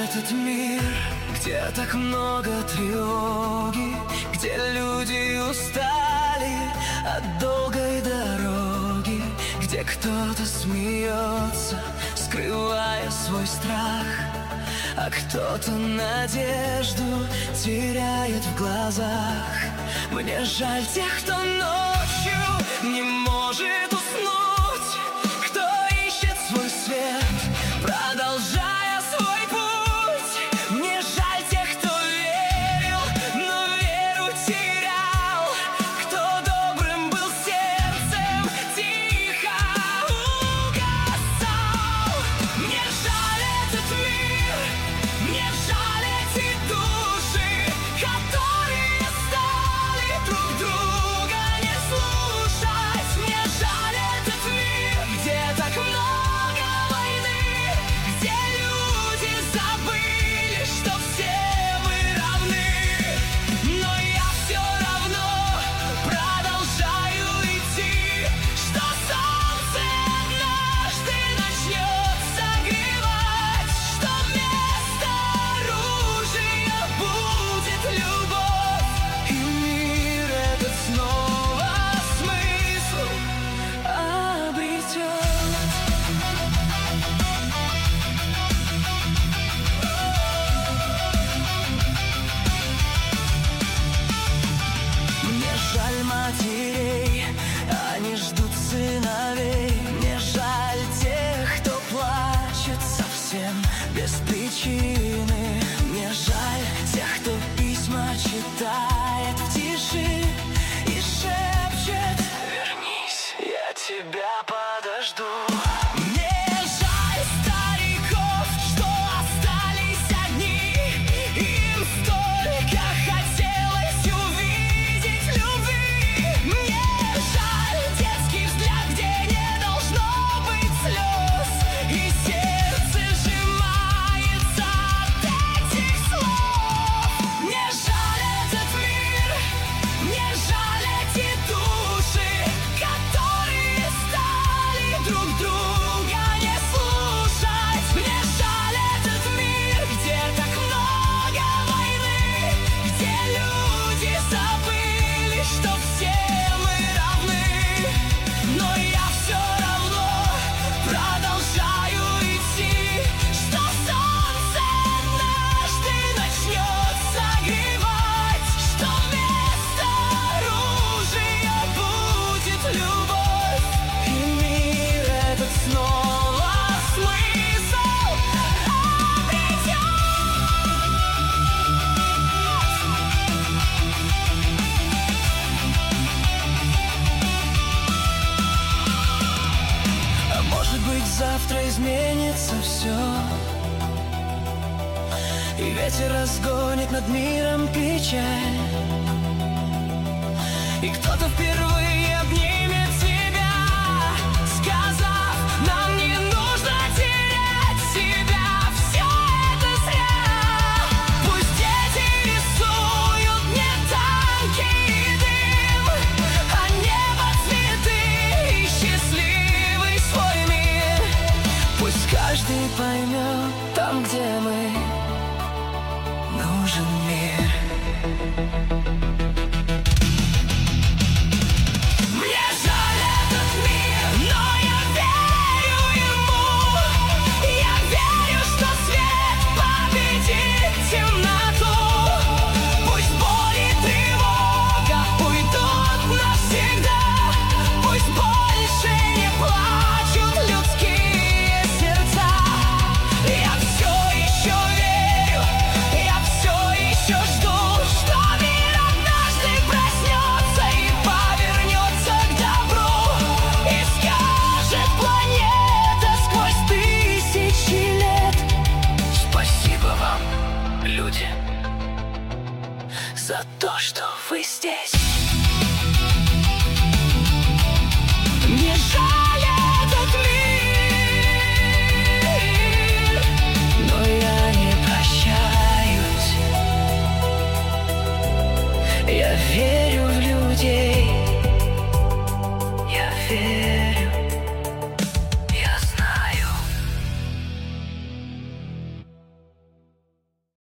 этот мир, где так много тревоги, где люди устали от долгой дороги, где кто-то смеется, скрывая свой страх, а кто-то надежду теряет в глазах. Мне жаль тех, кто ночью не может уснуть, кто ищет свой свет, продолжая свой путь. Мне жаль тех, кто верил, но веру терял, кто добрым был сердцем, тихо угасал. Мне жаль этот мир, мне жаль эти души, которые стали друг друга не слушать. Мне жаль этот мир, где так много войны, где люди забыли, что все мы равны. Но я все равно продолжаю идти, что солнце однажды начнет согревать, что вместо оружия будет любовь, и мир этот снова смысл обретет. Мне жаль матерей, они ждут сыновей. Мне жаль тех, кто плачет совсем без причины. Мне жаль тех, кто письма читает в тиши и шепчет: вернись, я тебя подожду. Мне жаль стариков, что остались одни, им столько хотелось увидеть любви. Мне жаль детский взгляд, где не должно быть слез, и сердце сжимается от этих слов. Мне жаль этот мир, мне жаль эти души, которые стали друг друга не слушать. Мне жаль этот мир, где так много войны, где люди забыли, что все мы равны. Но я все равно продолжаю идти, что солнце однажды начнет согревать, что вместо оружия будет любовь, и мир этот снова смысл обретет. А может быть, завтра изменится все, и ветер разгонит над миром печаль, и кто-то впервые обнимет тебя, сказав: нам не нужно терять себя, все это зря. Пусть дети рисуют не танки и дым, а небо, цветы и счастливый свой мир. Пусть каждый поймет, там, где мы, нужен мир. Мне жаль этот мир, но я верю ему. Я верю, что свет победит темноту. Пусть боль и тревога уйдут навсегда. Пусть больше не плачут людские сердца. Я все еще верю, я все еще жду, что мир однажды проснется и повернется к добру, и скажет планета сквозь тысячи лет: спасибо вам, люди, за то, что вы здесь.